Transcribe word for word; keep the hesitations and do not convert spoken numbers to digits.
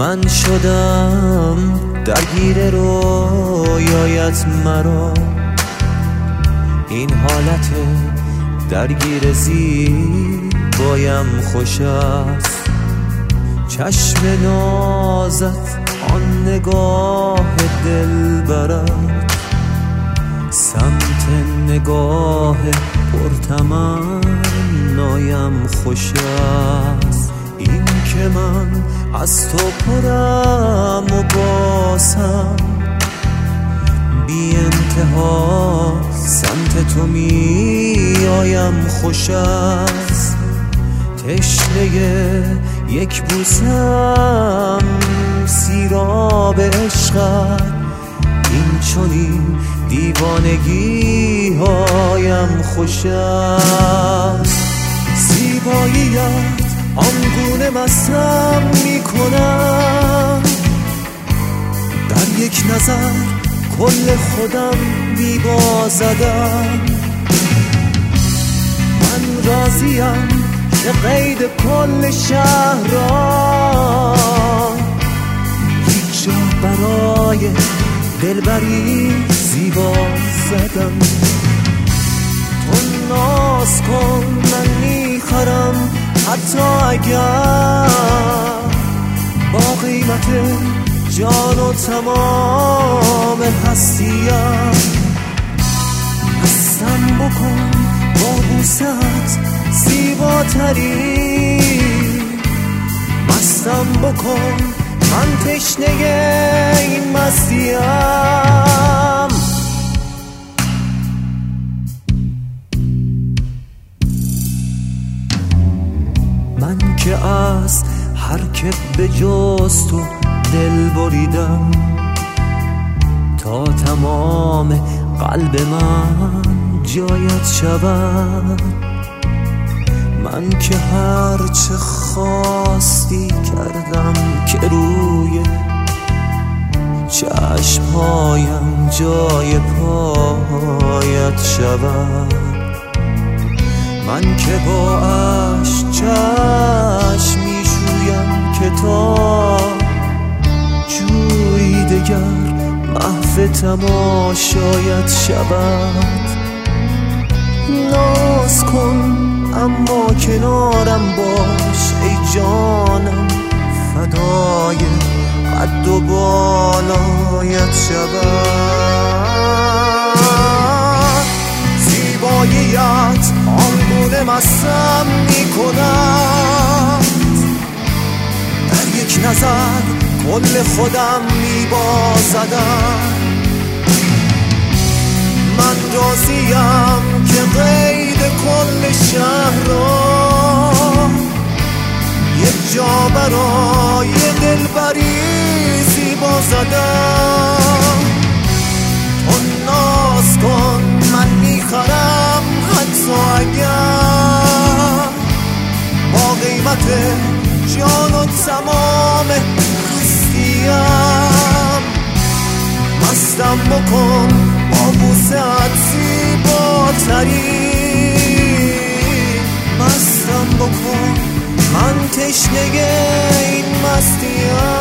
من شدم درگیر رویایت مرا، این حالت درگیر زیبایم خوش است. چشم نازت آن نگاه دلبرت، سمت نگاه پرتمنایم خوش است. این که من از تو پرم و باسم، بی انتها سمت تو می آیم خوش است. تشنه یک بوسم سیراب عشقت، این چنین دیوانگی هایم خوش است. زیباییت آنگونه مستم می کنم، در یک نظر کل خودم می بازدم. من راضیم که قید کل شهر را یک جا برای دلبری زیبا زدم. تو ناز کن من میخرم، حتی اگر با قیمت جان و تمام هستیم. مستم بکن با بوست زیباتری، مستم بکن من تشنه این مستیم. من که از هر که به جز تو دل بریدم، تا تمام قلب من جایت شود. من که هر چه خواستی کردم که روی چشمهایم جای پایت شود. من که با اشک چشم می شویم که تا جویی دگر محو تماشایت شود. ناز کن اما کنارم باش ای جانم، فدای قد و بالایت شود. زیباییت آنگونه مستم می کند، در یک نظر کل خودم می بازدم. من راضیم که قید کل شهر را یک جا برای دلبری زیبا زدم. تو ناز کن من میخرم، حتی اگر با قیمت جان و تمام هستیم. مستم بکن با بوست زیباتری، مستم بکن من تشنه این مستیم.